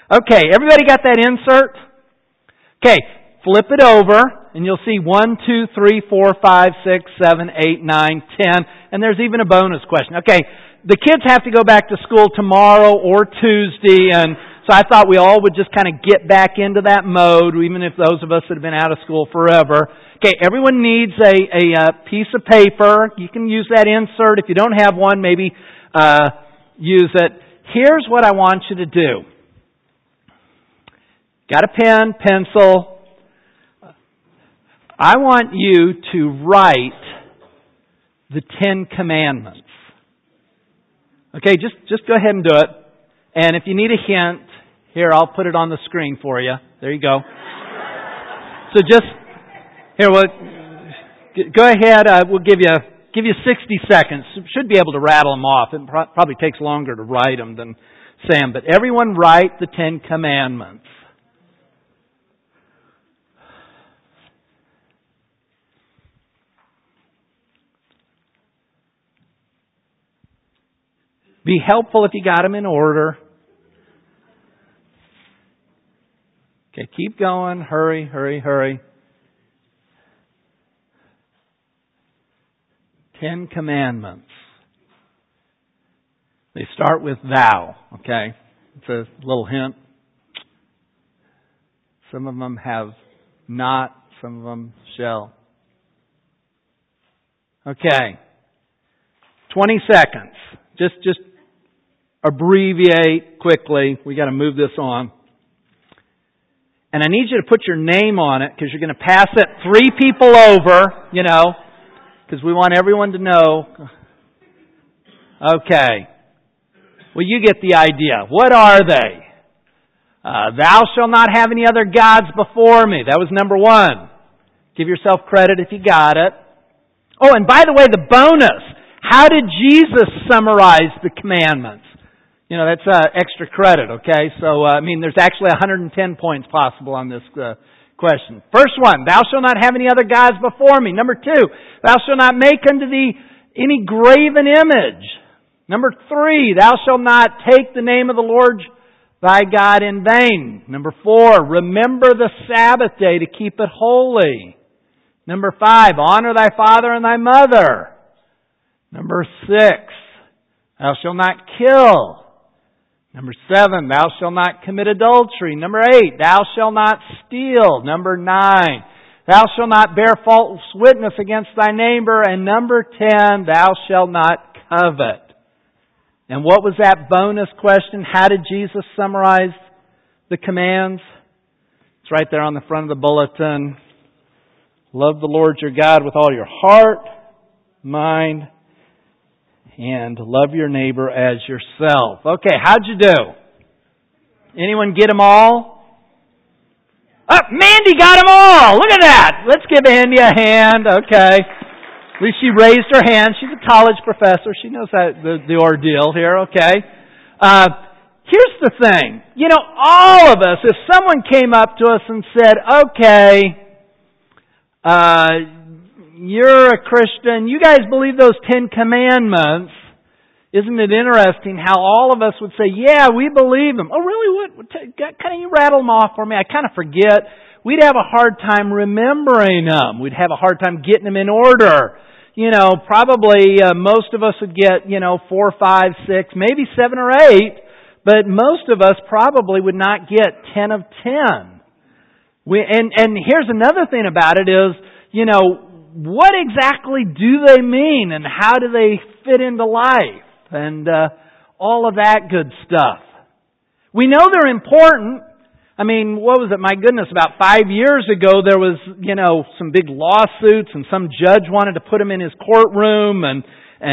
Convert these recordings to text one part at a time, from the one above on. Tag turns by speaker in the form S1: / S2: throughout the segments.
S1: Okay, everybody got that insert? Okay, flip it over and you'll see 1, 2, 3, 4, 5, 6, 7, 8, 9, 10, and there's even a bonus question. Okay, the kids have to go back to school tomorrow or Tuesday, and so I thought we all would just kind of get back into that mode, even if those of us that have been out of school forever. Okay, everyone needs a piece of paper. You can use that insert. If you don't have one, maybe use it. Here's what I want you to do. Got a pen, pencil. I want you to write the 10 Commandments. Okay, just go ahead and do it. And if you need a hint, here, I'll put it on the screen for you. There you go. So go ahead. We'll give you 60 seconds. Should be able to rattle them off. It probably takes longer to write them than say them. But everyone write the 10 Commandments. Be helpful if you got them in order. Okay, keep going. Hurry, hurry, hurry. 10 Commandments. They start with thou, okay? It's a little hint. Some of them have not, some of them shall. Okay. 20 seconds. Just abbreviate quickly. We got to move this on. And I need you to put your name on it because you're going to pass it 3 people over, because we want everyone to know. Okay. Well, you get the idea. What are they? Thou shalt not have any other gods before me. That was number 1. Give yourself credit if you got it. Oh, and by the way, the bonus. How did Jesus summarize the commandments? That's extra credit, okay? So, there's actually 110 points possible on this question. First one, thou shalt not have any other gods before me. Number 2, thou shalt not make unto thee any graven image. Number 3, thou shalt not take the name of the Lord thy God in vain. Number 4, remember the Sabbath day to keep it holy. Number 5, honor thy father and thy mother. Number 6, thou shalt not kill. Number 7, thou shalt not commit adultery. Number 8, thou shalt not steal. Number 9, thou shalt not bear false witness against thy neighbor. And number 10, thou shalt not covet. And what was that bonus question? How did Jesus summarize the commands? It's right there on the front of the bulletin. Love the Lord your God with all your heart, mind, and love your neighbor as yourself. Okay, how'd you do? Anyone get them all? Oh, Mandy got them all! Look at that! Let's give Andy a hand, okay. At least she raised her hand. She's a college professor. She knows the ordeal here, okay. Here's the thing. All of us, if someone came up to us and said, okay, you're a Christian. You guys believe those 10 Commandments. Isn't it interesting how all of us would say, yeah, we believe them. Oh, really? What? Kind of you rattle them off for me. I kind of forget. We'd have a hard time remembering them. We'd have a hard time getting them in order. Probably most of us would get, 4, 5, 6, maybe 7 or 8. But most of us probably would not get 10 of 10. And here's another thing about it is, what exactly do they mean and how do they fit into life and all of that good stuff. We know they're important. What was it? My goodness, about 5 years ago there was, some big lawsuits and some judge wanted to put him in his courtroom and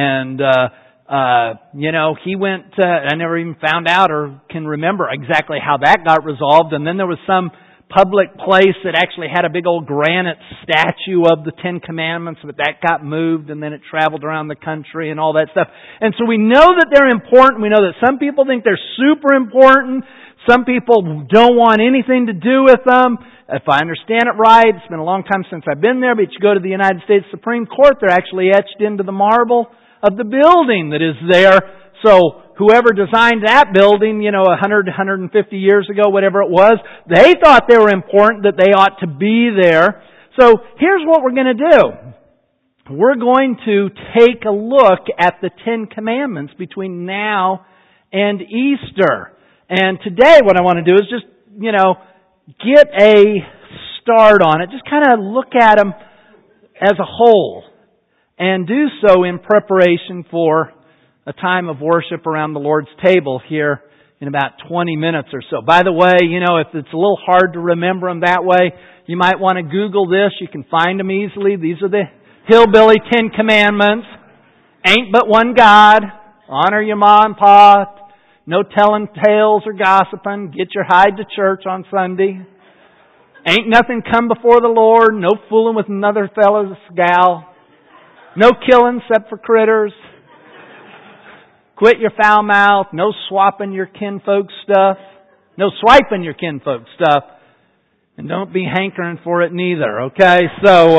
S1: he went, I never even found out or can remember exactly how that got resolved. And then there was some public place that actually had a big old granite statue of the 10 Commandments, but that got moved and then it traveled around the country and all that stuff. And so we know that they're important. We know that some people think they're super important. Some people don't want anything to do with them. If I understand it right, it's been a long time since I've been there, but you go to the United States Supreme Court, they're actually etched into the marble of the building that is there. So whoever designed that building, 100, 150 years ago, whatever it was, they thought they were important, that they ought to be there. So here's what we're going to do. We're going to take a look at the Ten Commandments between now and Easter. And today what I want to do is just, get a start on it. Just kind of look at them as a whole. And do so in preparation for a time of worship around the Lord's table here in about 20 minutes or so. By the way, if it's a little hard to remember them that way, you might want to Google this. You can find them easily. These are the hillbilly 10 Commandments. Ain't but one God. Honor your ma and pa. No telling tales or gossiping. Get your hide to church on Sunday. Ain't nothing come before the Lord. No fooling with another fellow's gal. No killing except for critters. Quit your foul mouth. No swapping your kinfolk's stuff. No swiping your kinfolk's stuff. And don't be hankering for it neither, okay? So,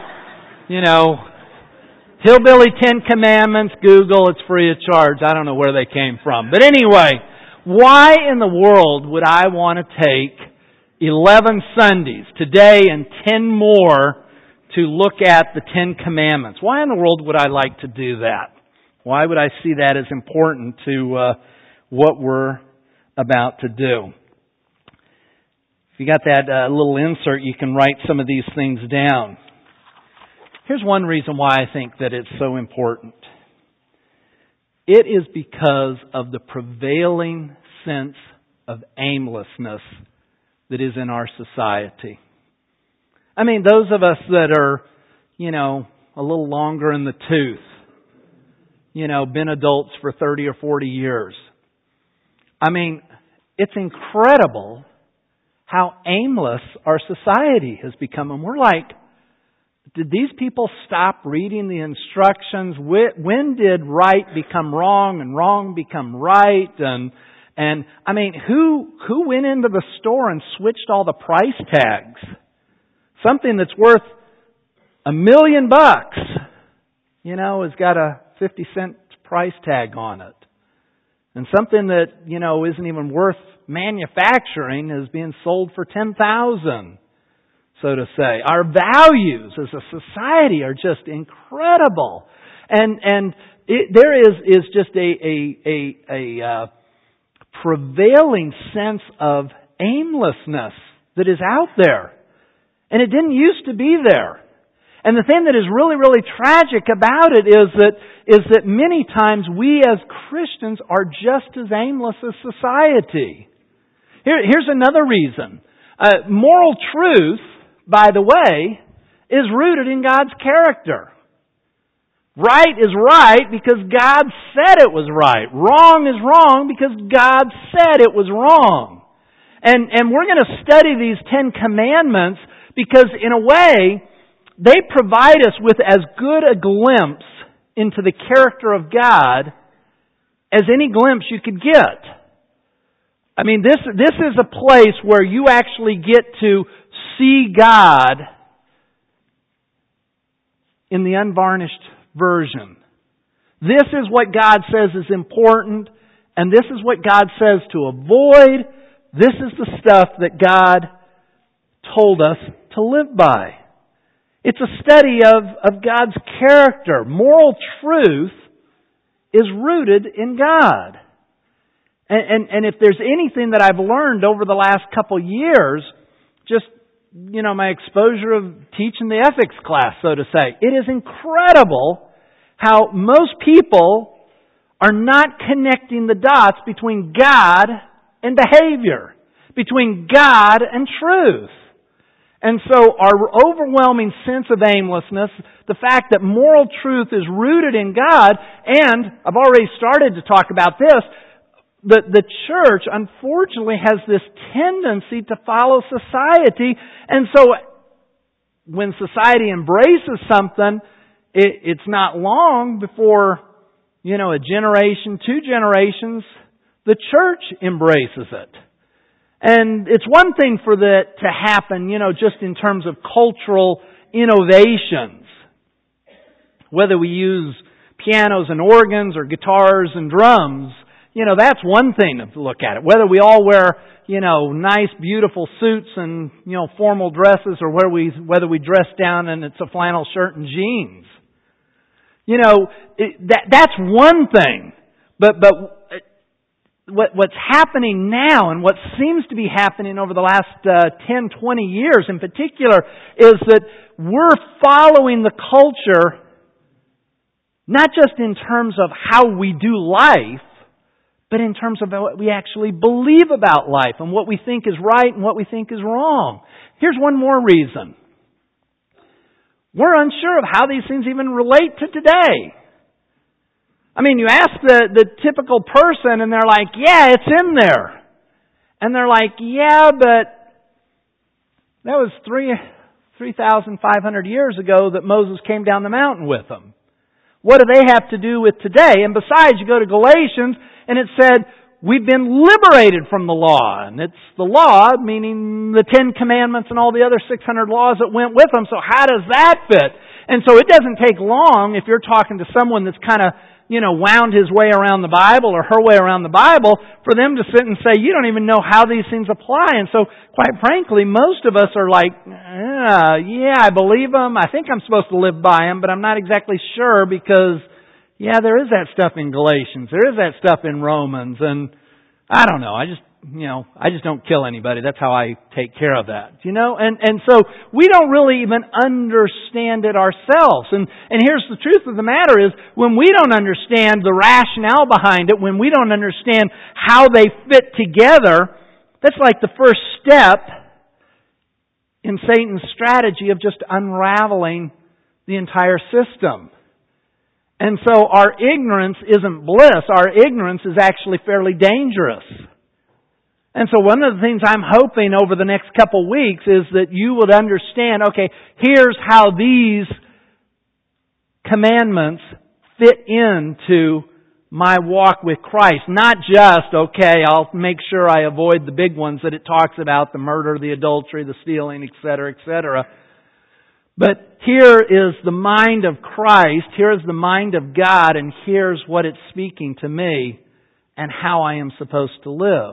S1: hillbilly 10 Commandments, Google, it's free of charge. I don't know where they came from. But anyway, why in the world would I want to take 11 Sundays, today and 10 more, to look at the Ten Commandments? Why in the world would I like to do that? Why would I see that as important to what we're about to do? If you got that little insert, you can write some of these things down. Here's one reason why I think that it's so important. It is because of the prevailing sense of aimlessness that is in our society. I mean, those of us that are, a little longer in the tooth, been adults for 30 or 40 years. I mean, it's incredible how aimless our society has become. And we're like, did these people stop reading the instructions? When did right become wrong and wrong become right? And I mean, who went into the store and switched all the price tags? Something that's worth $1 million, has got a 50-cent price tag on it. And something that, isn't even worth manufacturing is being sold for $10,000, so to say. Our values as a society are just incredible. And there is just a prevailing sense of aimlessness that is out there. And it didn't used to be there. And the thing that is really, really tragic about it is that many times we as Christians are just as aimless as society. Here's another reason. Moral truth, by the way, is rooted in God's character. Right is right because God said it was right. Wrong is wrong because God said it was wrong. And we're going to study these 10 Commandments because in a way, they provide us with as good a glimpse into the character of God as any glimpse you could get. I mean, this is a place where you actually get to see God in the unvarnished version. This is what God says is important, and this is what God says to avoid. This is the stuff that God told us to live by. It's a study of God's character. Moral truth is rooted in God. And if there's anything that I've learned over the last couple years, just, my exposure of teaching the ethics class, so to say, it is incredible how most people are not connecting the dots between God and behavior, between God and truth. And so our overwhelming sense of aimlessness, the fact that moral truth is rooted in God, and I've already started to talk about this, the church unfortunately has this tendency to follow society. And so when society embraces something, it's not long before, a generation, 2 generations, the church embraces it. And it's one thing for that to happen, just in terms of cultural innovations. Whether we use pianos and organs or guitars and drums, that's one thing to look at it. Whether we all wear, nice, beautiful suits and, formal dresses, or whether we dress down and it's a flannel shirt and jeans. That's one thing. But what's happening now, and what seems to be happening over the last 10, 20 years in particular, is that we're following the culture not just in terms of how we do life, but in terms of what we actually believe about life and what we think is right and what we think is wrong. Here's one more reason. We're unsure of how these things even relate to today. You ask the typical person and they're like, yeah, it's in there. And they're like, yeah, but that was 3,500 years ago that Moses came down the mountain with them. What do they have to do with today? And besides, you go to Galatians and it said, we've been liberated from the law. And it's the law, meaning the 10 Commandments and all the other 600 laws that went with them. So how does that fit? And so it doesn't take long if you're talking to someone that's kind of, wound his way around the Bible or her way around the Bible for them to sit and say, you don't even know how these things apply. And so, quite frankly, most of us are like, yeah, I believe them. I think I'm supposed to live by them, but I'm not exactly sure because, yeah, there is that stuff in Galatians. There is that stuff in Romans. And I don't know. I just don't kill anybody. That's how I take care of that. And so we don't really even understand it ourselves. And here's the truth of the matter is, when we don't understand the rationale behind it, when we don't understand how they fit together, that's like the first step in Satan's strategy of just unraveling the entire system. And so our ignorance isn't bliss. Our ignorance is actually fairly dangerous. And so one of the things I'm hoping over the next couple weeks is that you would understand, okay, here's how these commandments fit into my walk with Christ. Not just, okay, I'll make sure I avoid the big ones that it talks about, the murder, the adultery, the stealing, etc., etc. But here is the mind of Christ, here is the mind of God, and here's what it's speaking to me and how I am supposed to live.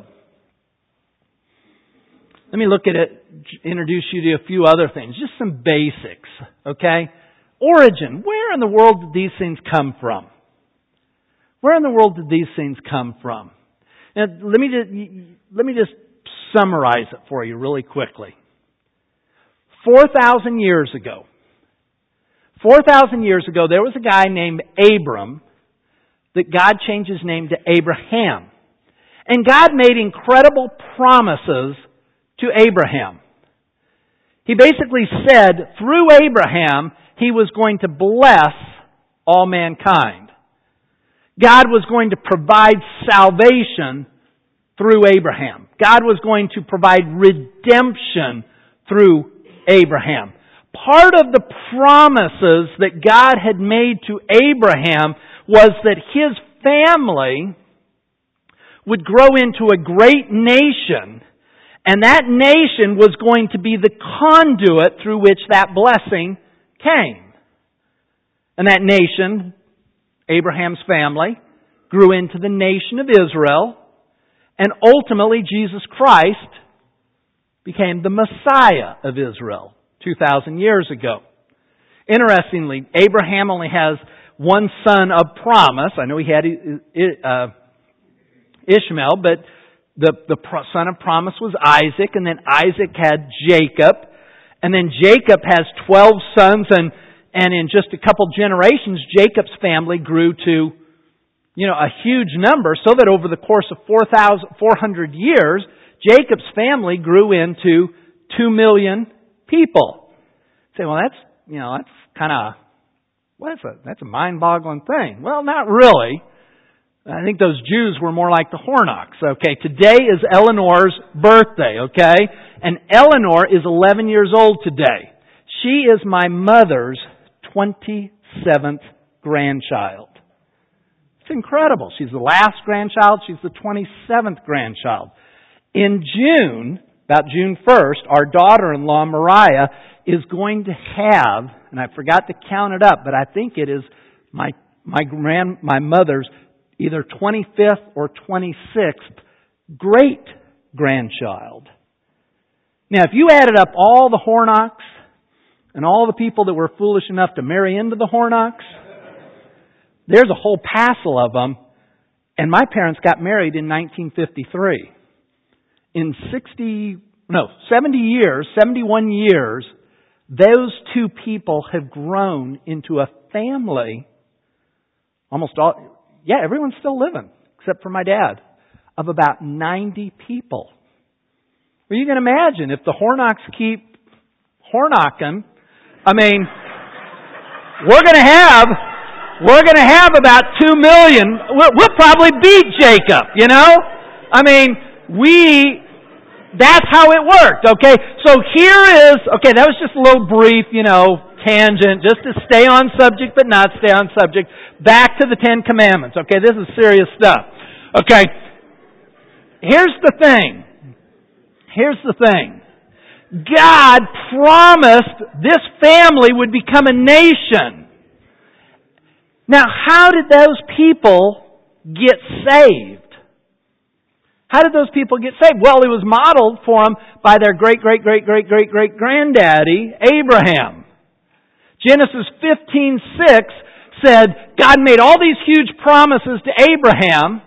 S1: Let me look at it, introduce you to a few other things, just some basics, okay? Origin. Where in the world did these things come from? Where in the world did these things come from? Now, let me just summarize it for you really quickly. 4,000 years ago, there was a guy named Abram that God changed his name to Abraham. And God made incredible promises to Abraham. He basically said, through Abraham, He was going to bless all mankind. God was going to provide salvation through Abraham. God was going to provide redemption through Abraham. Part of the promises that God had made to Abraham was that his family would grow into a great nation, and that nation was going to be the conduit through which that blessing came. And that nation, Abraham's family, grew into the nation of Israel, and ultimately Jesus Christ became the Messiah of Israel 2,000 years ago. Interestingly, Abraham only has one son of promise. I know he had Ishmael, but the son of promise was Isaac, and then Isaac had Jacob, and then Jacob has 12 sons, and in just a couple generations, Jacob's family grew to, a huge number, so that over the course of 400 years, Jacob's family grew into 2 million people. You say, well, that's kind of, that's a mind-boggling thing. Well, not really. I think those Jews were more like the Hornocks. Okay, today is Eleanor's birthday, okay? And Eleanor is 11 years old today. She is my mother's 27th grandchild. It's incredible. She's the last grandchild. She's the 27th grandchild. In June, about June 1st, our daughter-in-law, Mariah, is going to have, and I forgot to count it up, but I think it is my my mother's either 25th or 26th great-grandchild. Now, if you added up all the Hornocks and all the people that were foolish enough to marry into the Hornocks, there's a whole passel of them. And my parents got married in 1953. In 71 years, those two people have grown into a family. Everyone's still living, except for my dad, of about 90 people. Well, you can imagine if the Hornocks keep Hornocking, we're going to have about 2 million. We'll probably beat Jacob, that's how it worked, okay? So that was just a little brief, tangent, just to stay on subject but not stay on subject. Back to the 10 Commandments, okay? This is serious stuff. Okay, here's the thing. God promised this family would become a nation. Now, how did those people get saved? How did those people get saved? Well, it was modeled for them by their great-great-great-great-great-great-granddaddy, Abraham. Genesis 15:6 said God made all these huge promises to Abraham,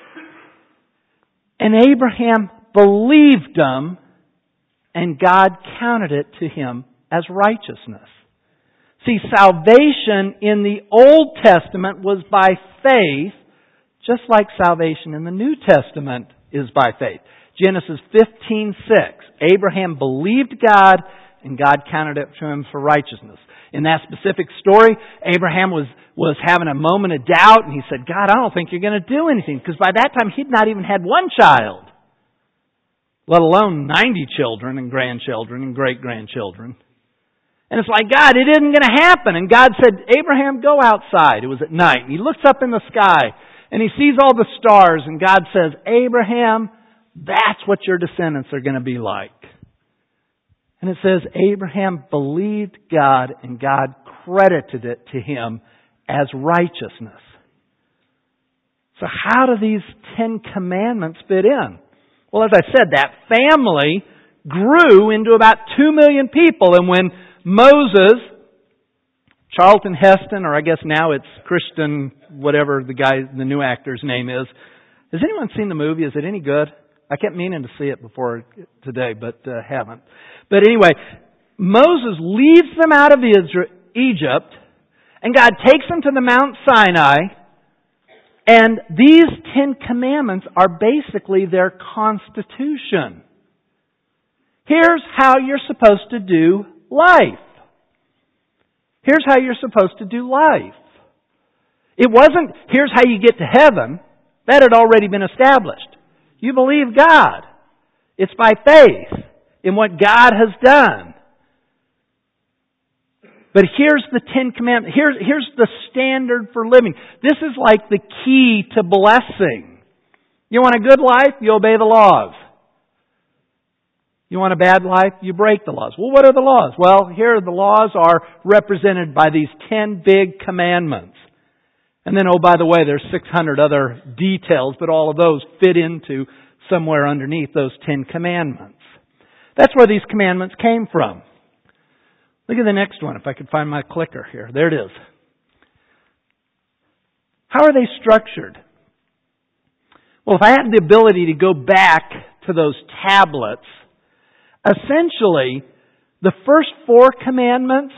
S1: and Abraham believed them, and God counted it to him as righteousness. See, salvation in the Old Testament was by faith, just like salvation in the New Testament is by faith. Genesis 15:6. Abraham believed God, and God counted it to him for righteousness. In that specific story, Abraham was having a moment of doubt, and he said, God, I don't think you're going to do anything. Because by that time, he'd not even had one child, let alone 90 children and grandchildren and great-grandchildren. And it's like, God, it isn't going to happen. And God said, Abraham, go outside. It was at night. And he looks up in the sky, and he sees all the stars, and God says, Abraham, that's what your descendants are going to be like. And it says, Abraham believed God, and God credited it to him as righteousness. So how do these 10 Commandments fit in? Well, as I said, that family grew into about 2 million people, and when Moses, Charlton Heston, or I guess now it's Christian, whatever the new actor's name is. Has anyone seen the movie? Is it any good? I kept meaning to see it before today, but haven't. But anyway, Moses leads them out of Egypt, and God takes them to the Mount Sinai, and these 10 Commandments are basically their constitution. Here's how you're supposed to do life. Here's how you're supposed to do life. It wasn't, here's how you get to heaven. That had already been established. You believe God. It's by faith in what God has done. But here's the 10 Commandments. Here's the standard for living. This is like the key to blessing. You want a good life? You obey the laws. You want a bad life? You break the laws. Well, what are the laws? Well, here the laws are represented by these 10 big commandments. And then, oh, by the way, there's 600 other details, but all of those fit into somewhere underneath those 10 commandments. That's where these commandments came from. Look at the next one, if I could find my clicker here. There it is. How are they structured? Well, if I had the ability to go back to those tablets, essentially, the first 4 commandments,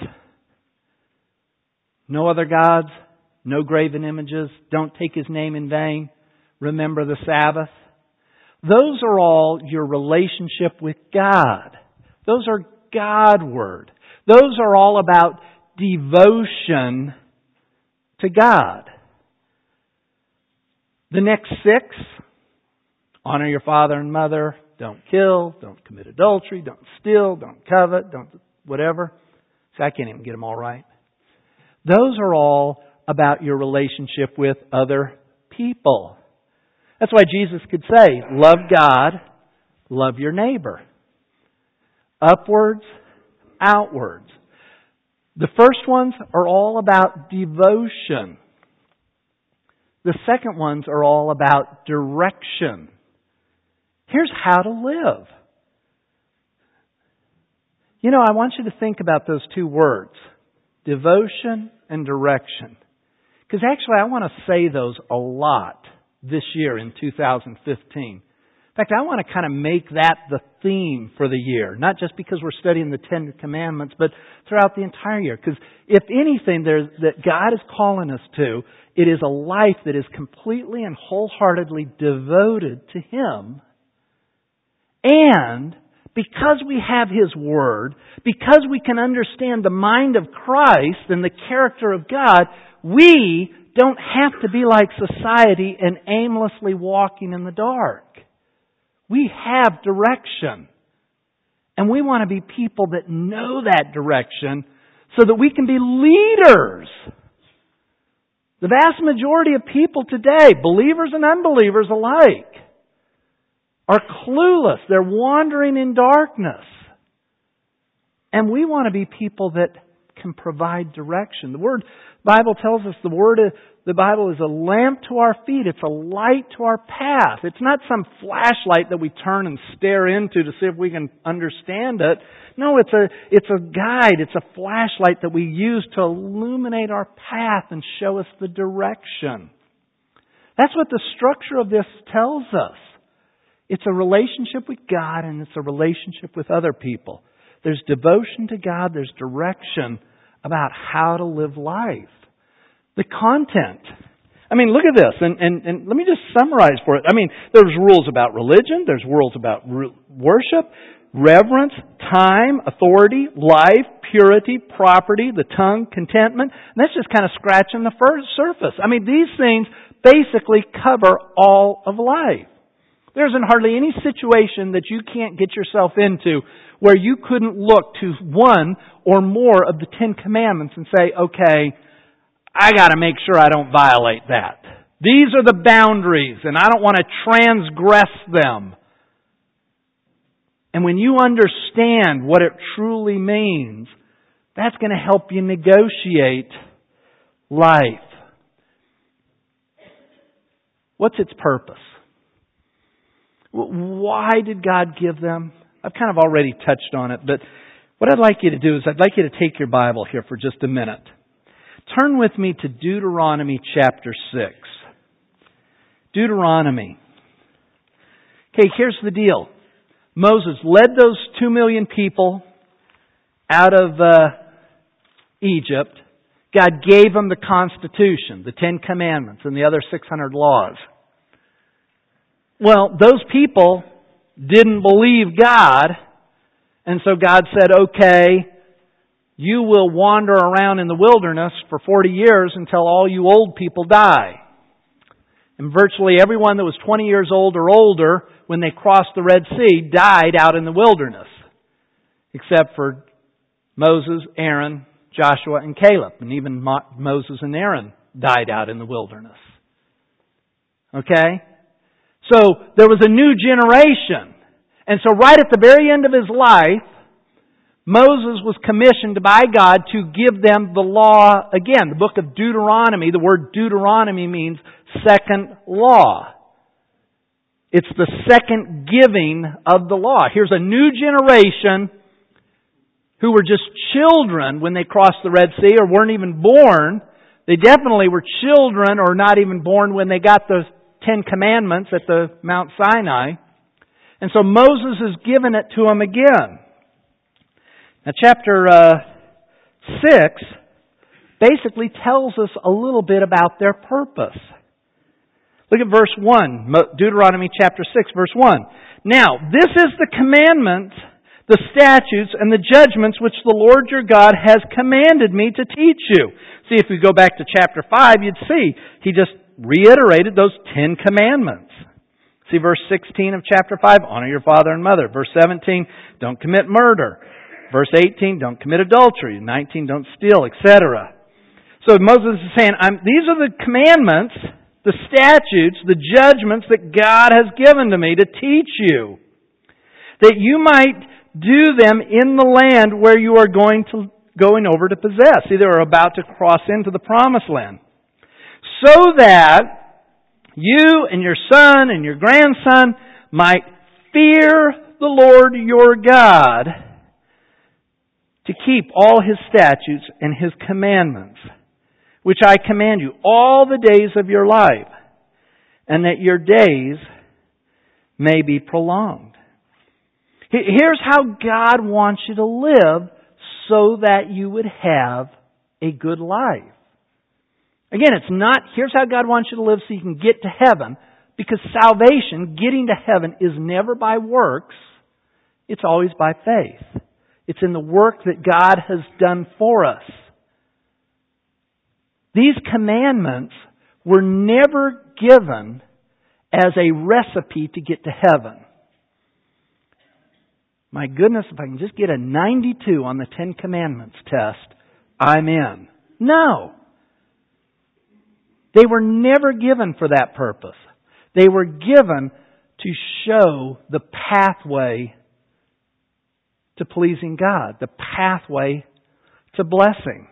S1: no other gods, no graven images, don't take His name in vain, remember the Sabbath. Those are all your relationship with God. Those are God word. Those are all about devotion to God. The next 6, honor your father and mother, don't kill, don't commit adultery, don't steal, don't covet, don't whatever. See, I can't even get them all right. Those are all about your relationship with other people. That's why Jesus could say, love God, love your neighbor. Upwards, outwards. The first ones are all about devotion. The second ones are all about direction. Here's how to live. I want you to think about those two words, devotion and direction. Because actually I want to say those a lot this year in 2015. In fact, I want to kind of make that the theme for the year. Not just because we're studying the Ten Commandments, but throughout the entire year. Because if anything that God is calling us to, it is a life that is completely and wholeheartedly devoted to Him. And because we have His Word, because we can understand the mind of Christ and the character of God, we don't have to be like society and aimlessly walking in the dark. We have direction. And we want to be people that know that direction so that we can be leaders. The vast majority of people today, believers and unbelievers alike, are clueless. They're wandering in darkness. And we want to be people that can provide direction. The Bible tells us the Bible is a lamp to our feet. It's a light to our path. It's not some flashlight that we turn and stare into to see if we can understand it. No, it's a guide. It's a flashlight that we use to illuminate our path and show us the direction. That's what the structure of this tells us. It's a relationship with God and it's a relationship with other people. There's devotion to God. There's direction about how to live life. The content. Look at this. And let me just summarize for it. There's rules about religion. There's rules about worship, reverence, time, authority, life, purity, property, the tongue, contentment. And that's just kind of scratching the surface. These things basically cover all of life. There isn't hardly any situation that you can't get yourself into where you couldn't look to one or more of the Ten Commandments and say, okay, I got to make sure I don't violate that. These are the boundaries and I don't want to transgress them. And when you understand what it truly means, that's going to help you negotiate life. What's its purpose? Why did God give them? I've kind of already touched on it, but what I'd like you to do is I'd like you to take your Bible here for just a minute. Turn with me to Deuteronomy chapter 6. Deuteronomy. Okay, here's the deal. Moses led those 2 million people out of Egypt. God gave them the Constitution, the 10 Commandments, and the other 600 laws. Well, those people didn't believe God, and so God said, okay, you will wander around in the wilderness for 40 years until all you old people die. And virtually everyone that was 20 years old or older when they crossed the Red Sea died out in the wilderness. Except for Moses, Aaron, Joshua, and Caleb. And even Moses and Aaron died out in the wilderness. Okay? So there was a new generation. And so right at the very end of his life, Moses was commissioned by God to give them the law again. The book of Deuteronomy, the word Deuteronomy means second law. It's the second giving of the law. Here's a new generation who were just children when they crossed the Red Sea or weren't even born. They definitely were children or not even born when they got the 10 Commandments at the Mount Sinai. And so Moses has given it to them again. Now chapter 6 basically tells us a little bit about their purpose. Look at verse 1, Deuteronomy chapter 6, verse 1. Now, this is the commandment, the statutes, and the judgments which the Lord your God has commanded me to teach you. See, if we go back to chapter 5, you'd see he just reiterated those 10 commandments. See verse 16 of chapter 5, honor your father and mother. Verse 17, don't commit murder. Verse 18, don't commit adultery. 19, don't steal, etc. So Moses is saying, these are the commandments, the statutes, the judgments that God has given to me to teach you, that you might do them in the land where you are going over to possess. See, they were about to cross into the promised land. So that you and your son and your grandson might fear the Lord your God, to keep all His statutes and His commandments, which I command you all the days of your life, and that your days may be prolonged. Here's how God wants you to live so that you would have a good life. Again, it's not, here's how God wants you to live so you can get to heaven, because salvation, getting to heaven, is never by works. It's always by faith. It's in the work that God has done for us. These commandments were never given as a recipe to get to heaven. My goodness, if I can just get a 92 on the 10 Commandments test, I'm in. No. They were never given for that purpose. They were given to show the pathway to pleasing God, the pathway to blessing.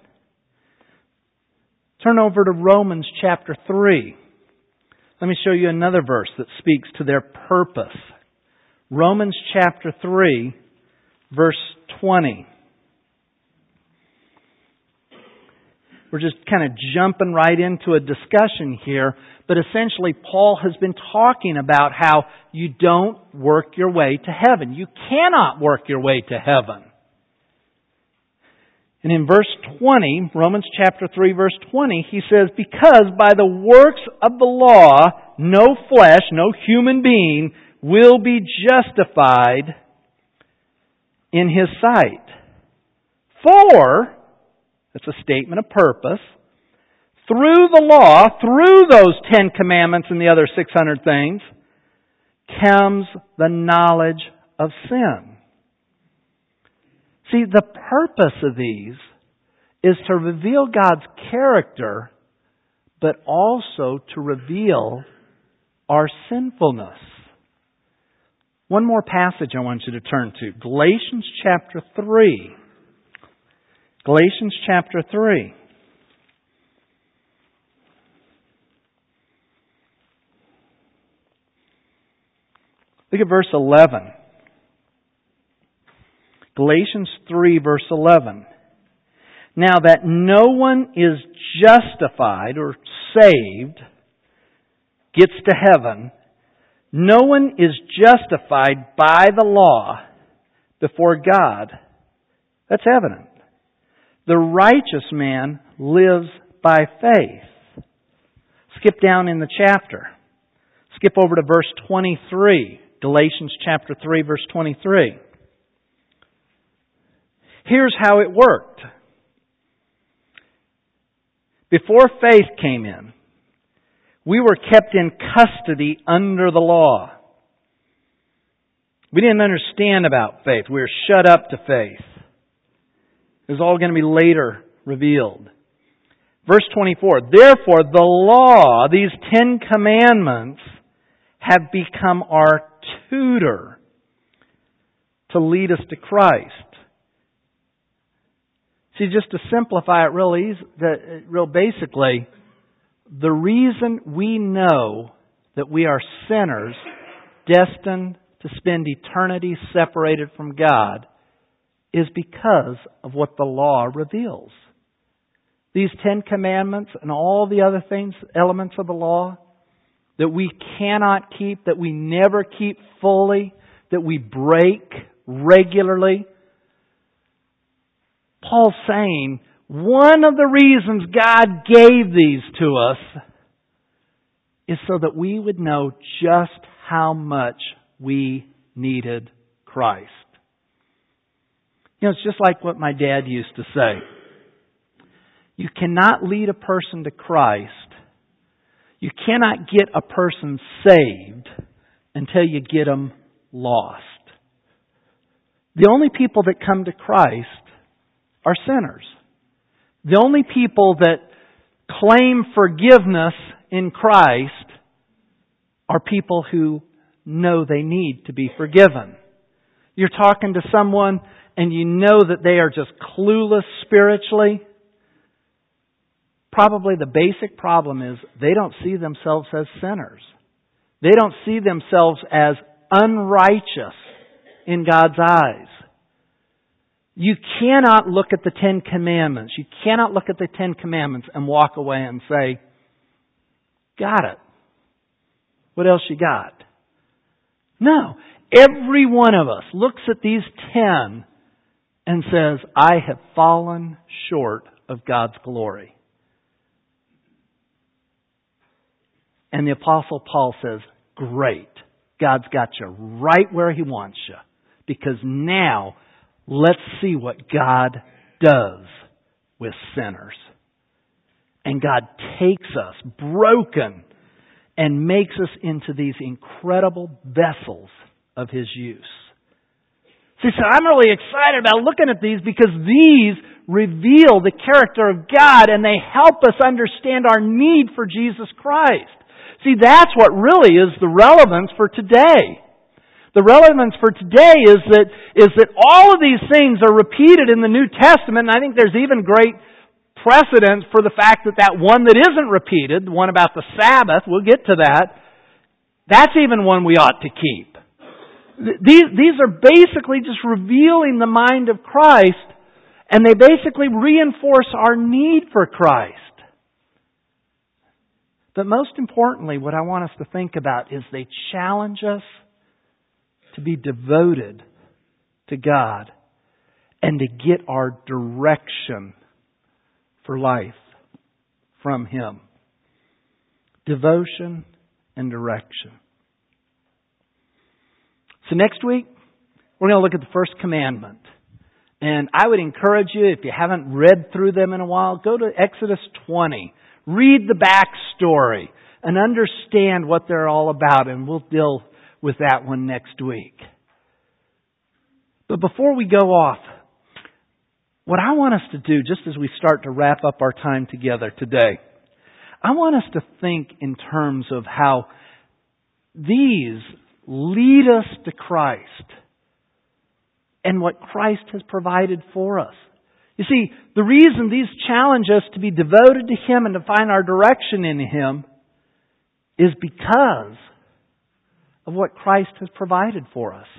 S1: Turn over to Romans chapter 3. Let me show you another verse that speaks to their purpose. Romans chapter 3, verse 20. We're just kind of jumping right into a discussion here, but essentially Paul has been talking about how you don't work your way to heaven. You cannot work your way to heaven. And in verse 20, Romans chapter 3, verse 20, he says, because by the works of the law, no flesh, no human being will be justified in his sight. For, that's a statement of purpose, through the law, through those 10 commandments and the other 600 things, comes the knowledge of sin. See, the purpose of these is to reveal God's character, but also to reveal our sinfulness. One more passage I want you to turn to. Galatians chapter 3. Galatians chapter 3. Look at verse 11. Galatians 3, verse 11. Now that no one is justified or saved, gets to heaven, no one is justified by the law before God. That's evident. The righteous man lives by faith. Skip down in the chapter. Skip over to verse 23. Galatians chapter 3, verse 23. Here's how it worked. Before faith came in, we were kept in custody under the law. We didn't understand about faith. We were shut up to faith. It was all going to be later revealed. Verse 24, therefore the law, these 10 commandments, have become our tutor to lead us to Christ. See, just to simplify it real basically, the reason we know that we are sinners destined to spend eternity separated from God is because of what the law reveals. These 10 commandments and all the other things, elements of the law, that we cannot keep, that we never keep fully, that we break regularly. Paul's saying, one of the reasons God gave these to us is so that we would know just how much we needed Christ. You know, it's just like what my dad used to say. You cannot lead a person to Christ. You cannot get a person saved until you get them lost. The only people that come to Christ are sinners. The only people that claim forgiveness in Christ are people who know they need to be forgiven. You're talking to someone and you know that they are just clueless spiritually. probably the basic problem is they don't see themselves as sinners. They don't see themselves as unrighteous in God's eyes. You cannot look at the Ten Commandments. You cannot look at the Ten Commandments and walk away and say, got it. What else you got? No. Every one of us looks at these 10 and says, I have fallen short of God's glory. And the Apostle Paul says, great. God's got you right where He wants you. Because now, let's see what God does with sinners. And God takes us, broken, and makes us into these incredible vessels of His use. See, so I'm really excited about looking at these because these reveal the character of God and they help us understand our need for Jesus Christ. See, that's what really is the relevance for today. The relevance for today is that all of these things are repeated in the New Testament, and I think there's even great precedent for the fact that one that isn't repeated, the one about the Sabbath, we'll get to that, that's even one we ought to keep. These are basically just revealing the mind of Christ, and they basically reinforce our need for Christ. But most importantly, what I want us to think about is they challenge us to be devoted to God and to get our direction for life from Him. Devotion and direction. So next week, we're going to look at the first commandment. And I would encourage you, if you haven't read through them in a while, go to Exodus 20. Read the backstory and understand what they're all about, and we'll deal with that one next week. But before we go off, what I want us to do, just as we start to wrap up our time together today, I want us to think in terms of how these lead us to Christ and what Christ has provided for us. You see, the reason these challenge us to be devoted to Him and to find our direction in Him is because of what Christ has provided for us.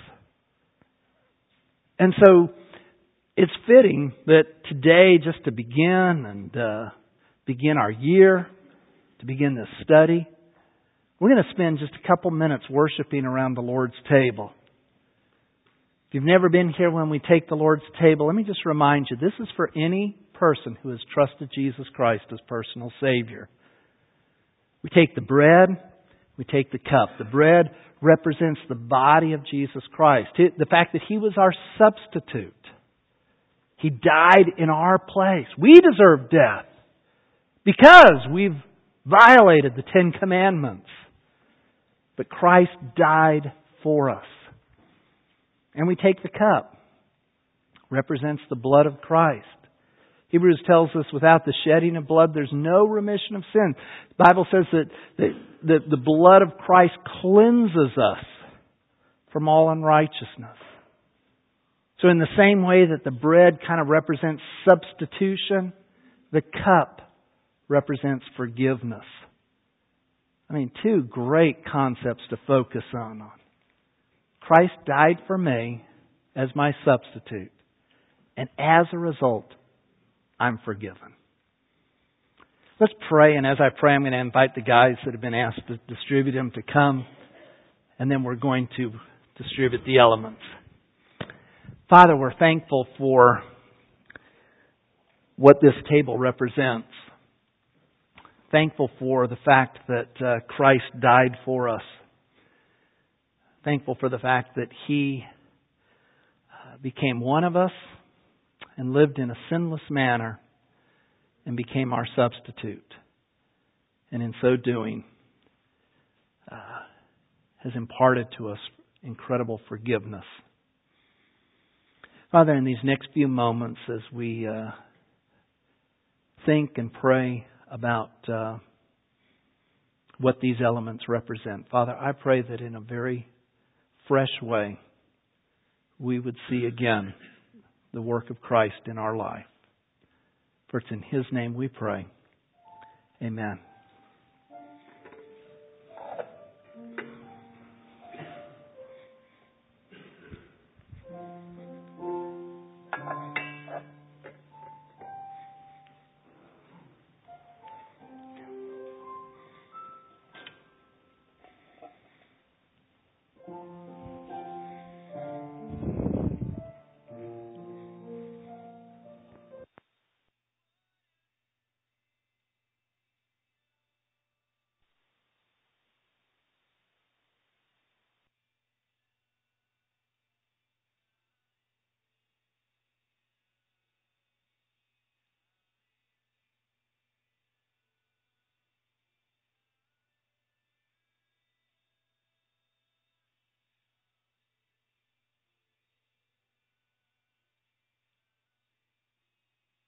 S1: And so, it's fitting that today, just to begin and begin our year, to begin this study, we're going to spend just a couple minutes worshiping around the Lord's table. If you've never been here when we take the Lord's table, let me just remind you, this is for any person who has trusted Jesus Christ as personal Savior. We take the bread, we take the cup. The bread represents the body of Jesus Christ. The fact that He was our substitute. He died in our place. We deserve death because we've violated the Ten Commandments. But Christ died for us. And we take the cup. Represents the blood of Christ. Hebrews tells us without the shedding of blood, there's no remission of sin. The Bible says that the blood of Christ cleanses us from all unrighteousness. So in the same way that the bread kind of represents substitution, the cup represents forgiveness. I mean, two great concepts to focus on. Christ died for me as my substitute. And as a result, I'm forgiven. Let's pray, and as I pray, I'm going to invite the guys that have been asked to distribute them to come, and then we're going to distribute the elements. Father, we're thankful for what this table represents. Thankful for the fact that Christ died for us. Thankful for the fact that He became one of us and lived in a sinless manner and became our substitute. And in so doing, has imparted to us incredible forgiveness. Father, in these next few moments as we think and pray about what these elements represent, Father, I pray that in a very fresh way we would see again the work of Christ in our life. For it's in His name we pray. Amen.